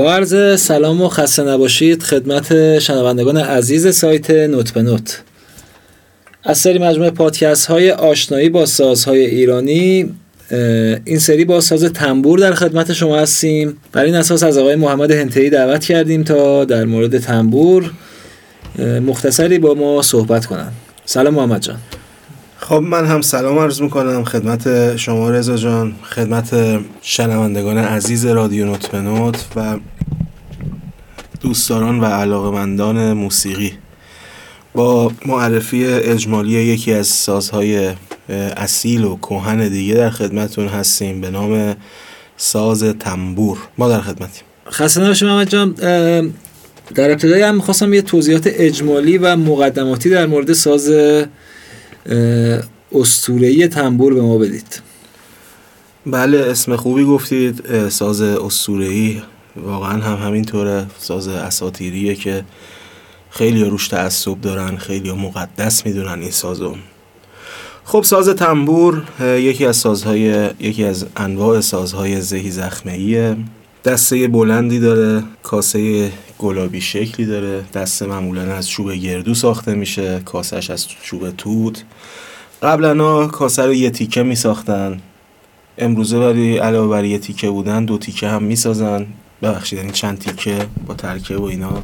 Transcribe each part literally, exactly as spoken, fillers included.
با عرض سلام و خسته نباشید خدمت شنوندگان عزیز سایت نوت به نوت. از سری مجموعه پادکست های آشنایی با سازهای ایرانی، این سری با ساز تنبور در خدمت شما هستیم. بر این اساس از آقای محمد هنتهی دعوت کردیم تا در مورد تنبور مختصری با ما صحبت کنن. سلام محمد جان. خب من هم سلام عرض میکنم خدمت شما رضا جان، خدمت شنوندگان عزیز رادیو نوت به نوت و دوستداران و علاقه‌مندان موسیقی. با معرفی اجمالی یکی از سازهای اصیل و کهن دیگه در خدمتون هستیم به نام ساز تنبور. ما در خدمتیم. خسته نباشید محمد جان. در ابتدای هم می‌خواستم یه توضیحات اجمالی و مقدماتی در مورد ساز اسطوره‌ای تنبور به ما بدید. بله، اسم خوبی گفتید. ساز اسطوره‌ای واقعا هم همینطوره، ساز اساطیریه که خیلی روش تعصب دارن، خیلی مقدس میدونن این سازو. خب ساز تنبور یکی از سازهای یکی از انواع سازهای زهی زخمه‌ایه. دسته بلندی داره، کاسه گلابی شکلی داره، دسته معمولا از چوب گردو ساخته میشه، کاسهش از چوب توت. قبلا کاسه رو یه تیکه میساختن، امروزه ولی علاوه بر یه تیکه بودن دو تیکه هم میسازن. ببخشید یعنی چند تیکه با ترکیب و اینا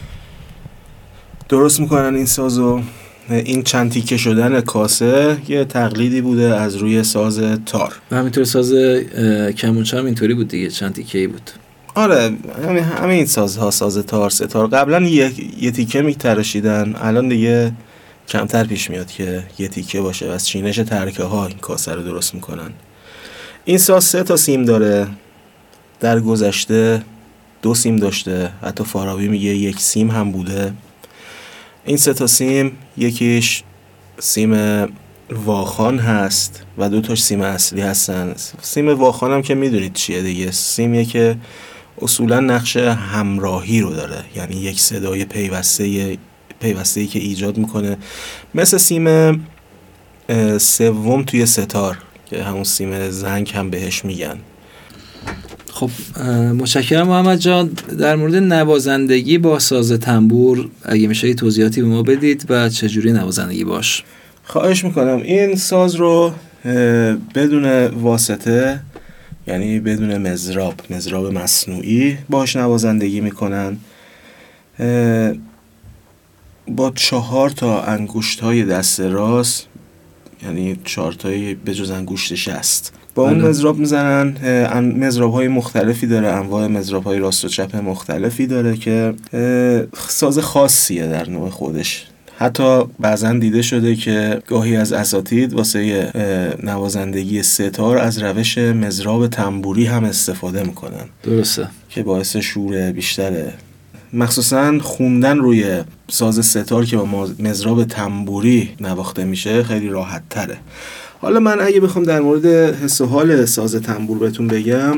درست میکنن این سازو. این چند تیکه شدن کاسه یه تقلیدی بوده از روی ساز تار. و همینطور ساز کمونچه هم اینطوری بود دیگه، چند تیکه‌ای بود. آره همین همین سازها، ساز تار، ستار قبلا یه, یه تیکه میتراشیدن، الان دیگه کمتر پیش میاد که یه تیکه باشه و از چینش ترکه ها این کاسه رو درست میکنن. این ساز سه تا سیم داره. در گذشته دو سیم داشته، حتی فارابی میگه یک سیم هم بوده. این سه تا سیم یکیش سیم واخوان هست و دو تاش سیم اصلی هستن. سیم واخوان هم که میدونید چیه دیگه، سیمیه که اصولا نقش همراهی رو داره، یعنی یک صدای پیوسته پیوسته‌ای که ایجاد میکنه، مثل سیم سوم توی ستار که همون سیم زنگ هم بهش میگن. خب متشکرم محمد جان. در مورد نوازندگی با ساز تنبور اگه میشه یه توضیحاتی به ما بدید و چجوری نوازندگی باش. خواهش میکنم. این ساز رو بدون واسطه، یعنی بدون مضراب مضراب مصنوعی باش نوازندگی میکنن. با چهار تا انگشت های دست راست، یعنی چهار تایی به جز انگشت شست، با اون مضراب میزنن. مضراب های مختلفی داره، انواع مضراب های راست و چپ مختلفی داره که ساز خاصیه در نوع خودش. حتی بعضا دیده شده که گاهی از اساتید واسه نوازندگی ستار از روش مضراب تنبوری هم استفاده میکنن. درسته، که باعث شور بیشتره. مخصوصا خوندن روی ساز ستار که با مضراب تنبوری نواخته میشه خیلی راحت تره. حالا من اگه بخوام در مورد حس و حال ساز تنبور بهتون بگم،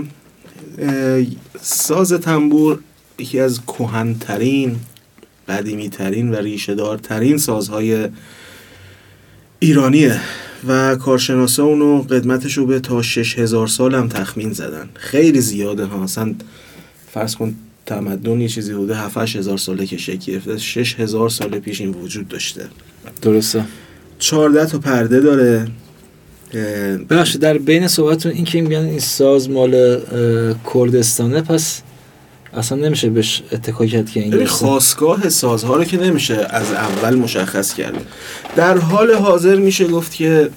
ساز تنبور یکی از کهن‌ترین، قدیمی‌ترین و ریشه‌دارترین سازهای ایرانیه و کارشناسا اونو قدمتش رو به تا شش هزار سال هم تخمین زدن. خیلی زیاده ها، اصلا فرض کن تمدن یه چیزی بوده هفت هزار ساله که شکل گرفته، شش هزار سال پیش این وجود داشته. درسته. چهارده تا پرده داره. ببخشید در بین صحبتتون این که میگن این ساز مال کردستانه، پس اصلا نمیشه بهش اتکا کرد که این خاصگاه سازها رو که نمیشه از اول مشخص کرد. در حال حاضر میشه گفت که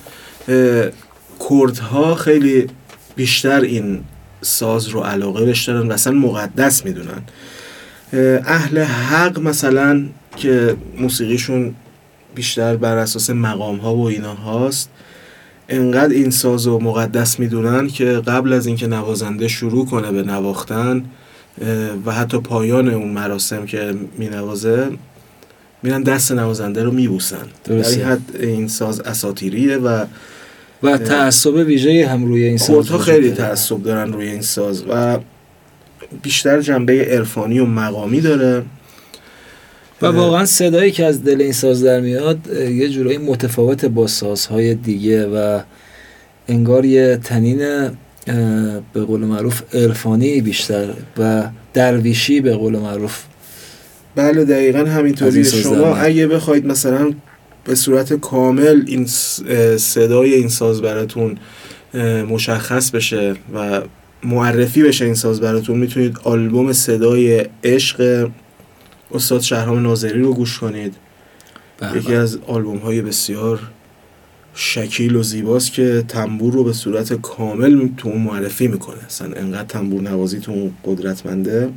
کردها خیلی بیشتر این ساز رو علاقه بهش دارن و اصلا مقدس میدونن. اهل حق مثلا که موسیقیشون بیشتر بر اساس مقام ها و اینا هاست، انقدر این ساز رو مقدس میدونن که قبل از اینکه نوازنده شروع کنه به نواختن و حتی پایان اون مراسم که مینوازه میرن دست نوازنده رو میبوسن. در این حد این ساز اساطیریه و و تعصب ویژه‌ای هم روی این ساز. کردها خیلی تعصب دارن روی این ساز و بیشتر جنبه عرفانی و مقامی داره و واقعا صدایی که از دل این ساز در میاد یه جورایی متفاوت با سازهای دیگه و انگار یه تنین به قول معروف عرفانی بیشتر و درویشی به قول معروف. بله دقیقاً همینطوریه. شما اگه بخواید مثلا به صورت کامل این صدای این ساز براتون مشخص بشه و معرفی بشه این ساز براتون، میتونید آلبوم صدای عشق استاد شهرام ناظری رو گوش کنید. بله. یکی از آلبوم های بسیار شکیل و زیباست که تنبور رو به صورت کامل تو اون معرفی میکنه. اصلا انقدر تنبور نوازی تو اون قدرتمنده.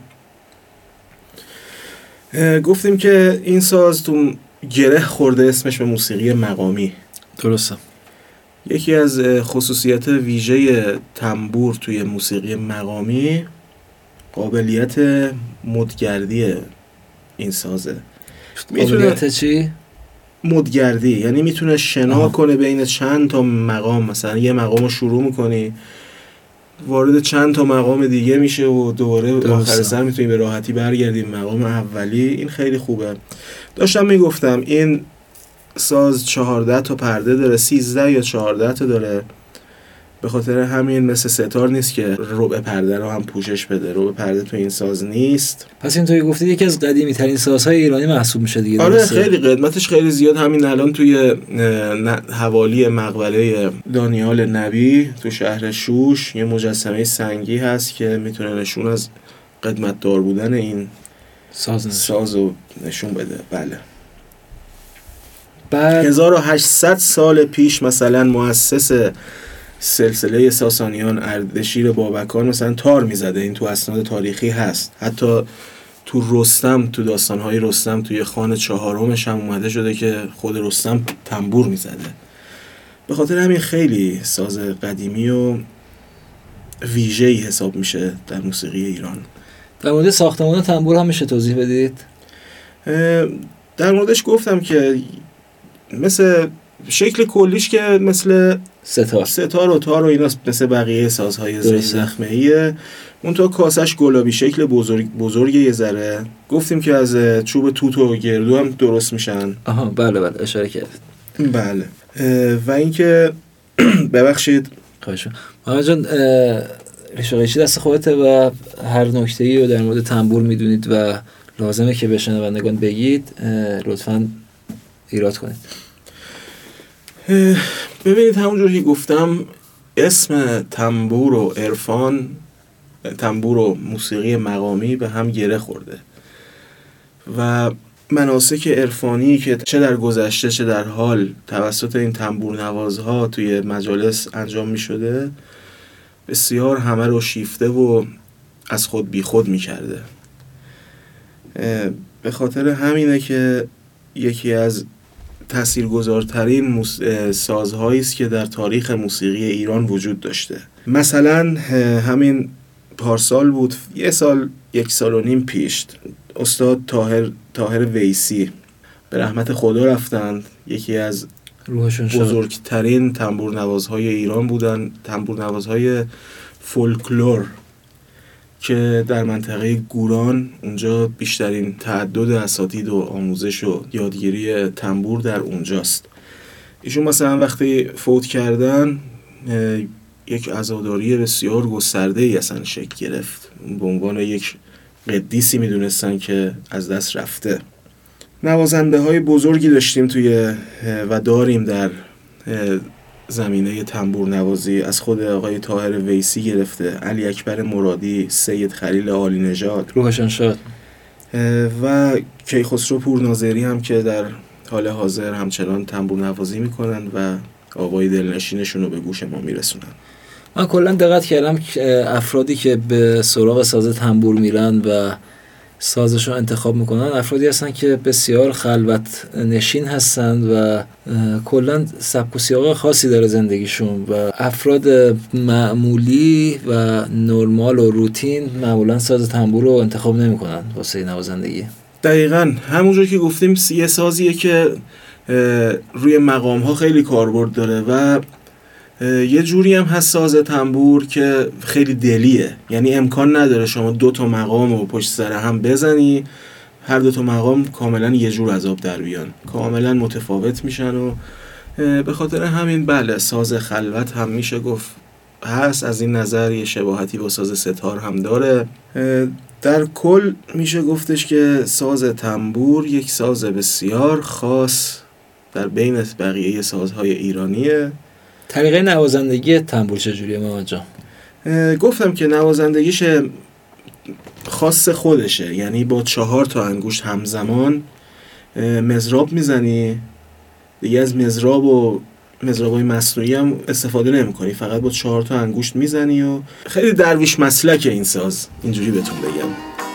گفتیم که این ساز تو گره خورده اسمش به موسیقی مقامی. درسته. یکی از خصوصیت ویژه تنبور توی موسیقی مقامی قابلیت مدگردی این سازه. قابلیت چی؟ مدگردی، یعنی میتونه شنا آه. کنه بین چند تا مقام. مثلا یه مقام رو شروع میکنی وارد چند تا مقام دیگه میشه و دوباره آخر سر میتونی به راحتی برگردی مقام اولی. این خیلی خوبه. داشتم میگفتم این ساز چهارده تا پرده داره، سیزده یا چهارده تا داره. به خاطر همین مثل ستار نیست که ربع پرده رو هم پوشش بده. ربع پرده تو این ساز نیست. پس اینطوری گفتید یکی از قدیمی ترین سازهای ایرانی محسوب میشه دیگه. آره خیلی قدمتش خیلی زیاد. همین الان توی حوالی مقبره دانیال نبی تو شهر شوش یه مجسمه سنگی هست که میتونه نشون از قدمت دار بودن این ساز سازو نشون بده. بله. بعد هزار و هشتصد سال پیش مثلا مؤسس سلسله ساسانیان اردشیر بابکان مثلا تار میزده. این تو اسناد تاریخی هست. حتی تو رستم، تو داستانهای رستم توی خان چهارمش هم اومده شده که خود رستم تنبور میزده. به خاطر همین خیلی ساز قدیمی و ویژه‌ای حساب میشه در موسیقی ایران. در مورد ساختمان تنبور هم میشه توضیح بدید؟ در موردش گفتم که مثل شکل کلیش که مثل ستار ستار و تار و اینا مثل بقیه سازهای زخمه‌ایه. اون تو کاسش گلابی شکل بزرگ بزرگ یه ذره. گفتیم که از چوب توت و گردو هم درست میشن. آها بله بله اشاره کردید. بله. و اینکه ببخشید خواهش محمد جان، ریشاقیچی دست خودته و هر نکته‌ای رو در مورد تنبور میدونید و لازمه که به شنوندگان بگید، لطفاً ایراد کنید. ببینید همونجوری که گفتم اسم تنبور و عرفان، تنبور و موسیقی مقامی به هم گره خورده و مناسک عرفانی که چه در گذشته چه در حال توسط این تنبور نوازها توی مجالس انجام می شده بسیار همه رو شیفته و از خود بی خود می کرده. به خاطر همینه که یکی از تاثیرگذارترین موس... سازهایی است که در تاریخ موسیقی ایران وجود داشته. مثلا همین پارسال بود، یه سال یک سال و نیم پیش استاد طاهر طاهر ویسی به رحمت خدا رفتند. یکی از بزرگترین تنبور نوازهای ایران بودن، تنبور نوازهای فولکلور که در منطقه گوران اونجا بیشترین تعدد اساتید و آموزش و یادگیری تنبور در اونجاست. ایشون مثلا وقتی فوت کردن یک عزاداری بسیار گسترده‌ای اصلا شکل گرفت. به عنوان یک قدیسی میدونستن که از دست رفته. نوازنده های بزرگی داشتیم توی و داریم در زمینه تنبور نوازی، از خود آقای طاهر ویسی گرفته، علی اکبر مرادی، سید خلیل عالی نژاد روحشان شاد و کیخسرو پورناظری هم که در حال حاضر همچنان تنبور نوازی میکنن و آوای دلنشینشون رو به گوش ما میرسونن. من کلا دقت کردم افرادی که به سراغ ساز تنبور میرن و سازشون انتخاب میکنن افرادی هستن که بسیار خلوت نشین هستن و کلا سبک و سیاق خاصی داره زندگیشون و افراد معمولی و نرمال و روتین معمولا ساز تنبور رو انتخاب نمیکنن واسه نوازندگی. دقیقاً همونجور که گفتیم یه سازیه که روی مقام ها خیلی کاربرد داره و یه جوری هم هست ساز تنبور که خیلی دلیه، یعنی امکان نداره شما دو تا مقام رو پشت سر هم بزنی هر دو تا مقام کاملا یه جور از آب در بیان، کاملا متفاوت میشن و به خاطر همین بله ساز خلوت هم میشه گفت هست، از این نظر یه شباهتی با ساز ستار هم داره. در کل میشه گفتش که ساز تنبور یک ساز بسیار خاص در بین بقیه سازهای ایرانیه. طریقه نوازندگی تنبور چجوریه محمد جان؟ گفتم که نوازندگیش خاص خودشه، یعنی با چهار تا انگشت همزمان مضراب میزنی، دیگه از مضراب و مضرابای مصنوعی هم استفاده نمی کنی، فقط با چهار تا انگشت میزنی و خیلی درویش مسلکه این ساز، اینجوری بهتون بگم.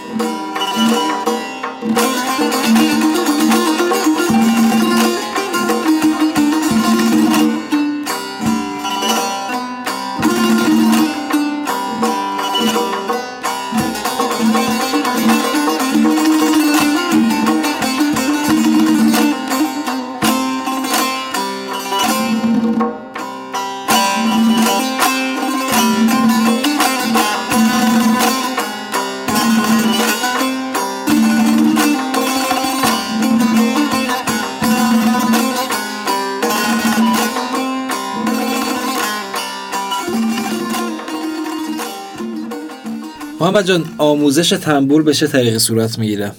محمد جان، آموزش تنبور به چه طریقی صورت میگیره؟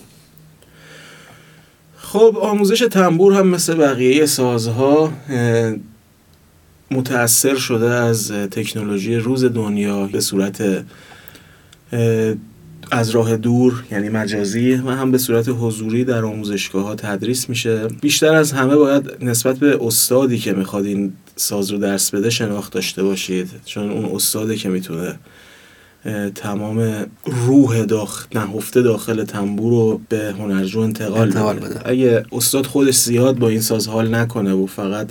خب آموزش تنبور هم مثل بقیه سازها متأثر شده از تکنولوژی روز دنیا به صورت از راه دور، یعنی مجازی، و هم به صورت حضوری در آموزشگاه ها تدریس میشه. بیشتر از همه باید نسبت به استادی که میخواد این ساز رو درس بده شناخت داشته باشید، چون اون استاده که میتونه تمام روح داخل نهفته داخل تنبور رو به هنرجو انتقال, انتقال بده. بده. اگه استاد خودش زیاد با این ساز حال نکنه و فقط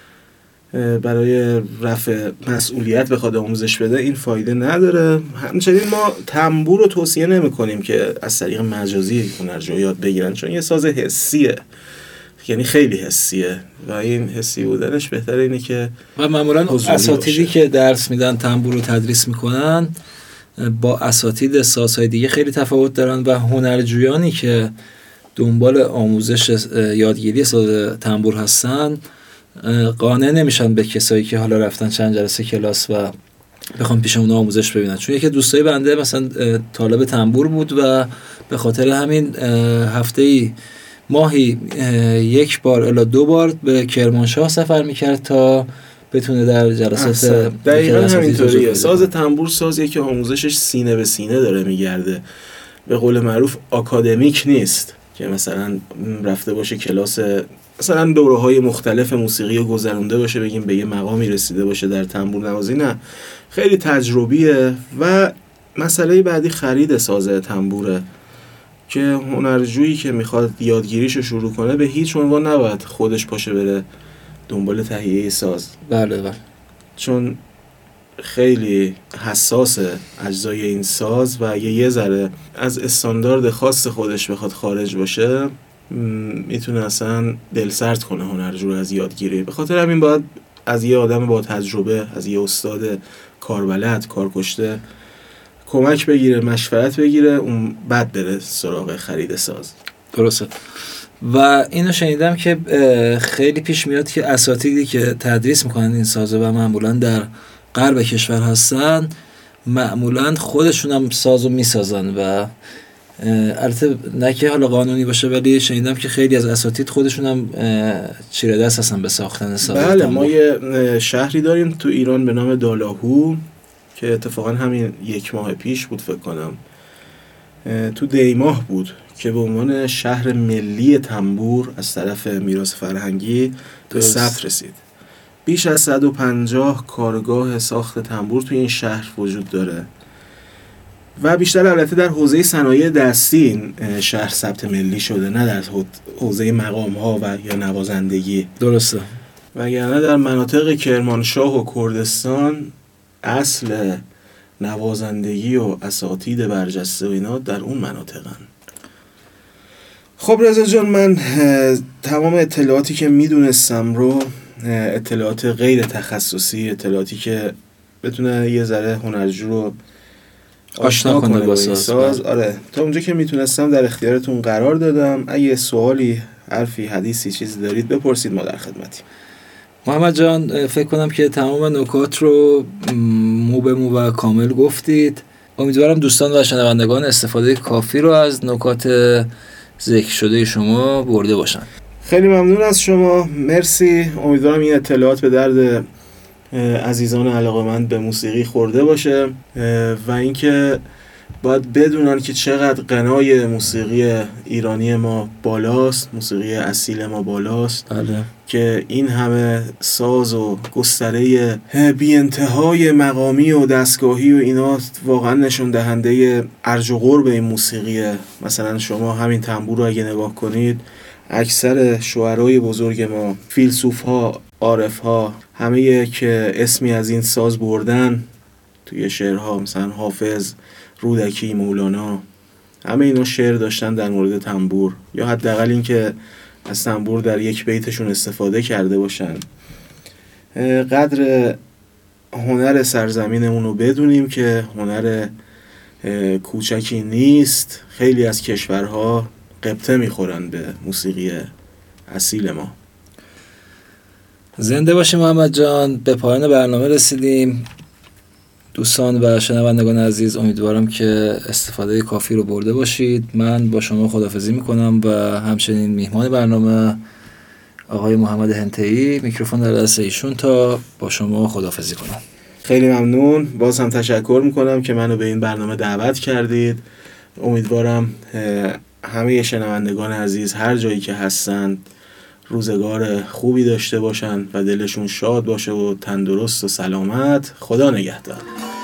برای رفع مسئولیت بخواد آموزش بده، این فایده نداره. همچنین ما تنبور رو توصیه نمی کنیم که از طریق مجازی هنرجو یاد بگیرن، چون یه ساز حسیه، یعنی خیلی حسیه و این حسی بودنش بهتره اینه که و معمولا اساتیدی که درس میدن تنبور رو تدریس میکنن با اساتید سازهای دیگه خیلی تفاوت دارن و هنرجویانی که دنبال آموزش یادگیری ساز تنبور هستن قانع نمیشن به کسایی که حالا رفتن چند جلسه کلاس و بخوام پیش اون آموزش ببینن، چون یکی دوستای بنده مثلا طالب تنبور بود و به خاطر همین هفته‌ای ماهی یک بار الا دو بار به کرمانشاه سفر میکرد تا بتونه در جلسات دقیقاً همینطوریه. ساز تنبور سازیه که آموزشش سینه به سینه داره میگرده، به قول معروف آکادمیک نیست که مثلا رفته باشه کلاس مثلا دوره‌های مختلف موسیقی رو گذرونده باشه بگیم به یه مقامی رسیده باشه در تنبور نوازی. نه، خیلی تجربیه. و مسئله بعدی خرید ساز تنبوره که هنرجویی که میخواد یادگیریشو شروع کنه به هیچ عنوان نباید خودش پاشه بره دنبال تهیه ساز. بله بله، چون خیلی حساس اجزای این ساز و اگه یه ذره از استاندارد خاص خودش بخواد خارج باشه میتونه اصلا دلسرد کنه هنرجو از یادگیری. به خاطر همین باید از یه آدم با تجربه، از یه استاد کاربلد، کارکشته کمک بگیره، مشورت بگیره، اون بعد بره سراغ خرید ساز. درسته. و اینو شنیدم که خیلی پیش میاد که اساتیدی که تدریس میکنن این سازو و معمولا در غرب کشور هستن معمولا خودشون هم سازو میسازن و البته نه که حالا قانونی باشه، ولی شنیدم که خیلی از اساتید خودشون هم چیره دست هستن به ساختن ساز. بله، ما یه شهری داریم تو ایران به نام دالاهو که اتفاقا همین یک ماه پیش بود فکر کنم، تو دیماه بود که به عنوان شهر ملی تنبور از طرف میراث فرهنگی به ثبت رسید. بیش از صد و پنجاه کارگاه ساخت تنبور تو این شهر وجود داره و بیشتر البته در حوزه صنایع دستی این شهر ثبت ملی شده، نه در حوزه مقام ها و یا نوازندگی. درسته. وگرنه در مناطق کرمانشاه و کردستان اصل نوازندگی و اساتید برجسته و اینا در اون مناطقن. خب رضا جان، من تمام اطلاعاتی که میدونستم رو، اطلاعات غیر تخصصی، اطلاعاتی که بتونه یه ذره هنرجو رو آشنا کنه با این ساز، آره تا اونجا که میتونستم در اختیارتون قرار دادم. اگه سوالی، حرفی، حدیثی، چیزی دارید بپرسید، ما در خدمتیم. محمد جان فکر کنم که تمام نکات رو مو به مو و کامل گفتید. امیدوارم دوستان و شنوندگان استفاده کافی رو از نکات ذکر شده شما برده باشن. خیلی ممنون از شما، مرسی. امیدوارم این اطلاعات به درد عزیزان علاقه‌مند به موسیقی خورده باشه و اینکه باید بدونن که چقدر غنای موسیقی ایرانی ما بالاست، موسیقی اصیل ما بالاست. بله. که این همه ساز و گستره بی انتهای مقامی و دستگاهی و اینا واقعا نشون دهنده ارج و قرب این موسیقیه. مثلا شما همین تنبور رو اگه نگاه کنید، اکثر شعرهای بزرگ ما، فیلسوف‌ها، عارف‌ها، همه که اسمی از این ساز بردن توی شعرها، مثلا حافظ، رودکی، مولانا، همه اینا شعر داشتن در مورد تنبور، یا حداقل این که از تنبور در یک بیتشون استفاده کرده باشن. قدر هنر سرزمینمون رو بدونیم که هنر کوچکی نیست. خیلی از کشورها غبطه میخورن به موسیقی اصیل ما. زنده باشیم محمد جان. به پایان برنامه رسیدیم. دوستان و شنوندگان عزیز، امیدوارم که استفاده کافی رو برده باشید. من با شما خداحافظی میکنم و همچنین میهمان برنامه آقای محمد هنتهی، میکروفون در دست ایشون تا با شما خداحافظی کنم. خیلی ممنون. باز هم تشکر میکنم که منو به این برنامه دعوت کردید. امیدوارم همه شنوندگان عزیز هر جایی که هستند روزگار خوبی داشته باشن و دلشون شاد باشه و تندرست و سلامت. خدا نگهدار.